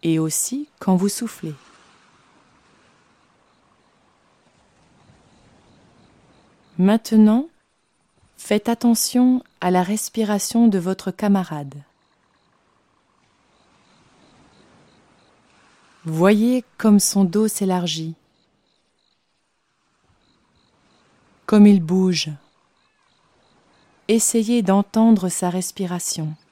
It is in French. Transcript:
et aussi quand vous soufflez. Maintenant, faites attention à la respiration de votre camarade. Voyez comme son dos s'élargit, comme il bouge. Essayez d'entendre sa respiration.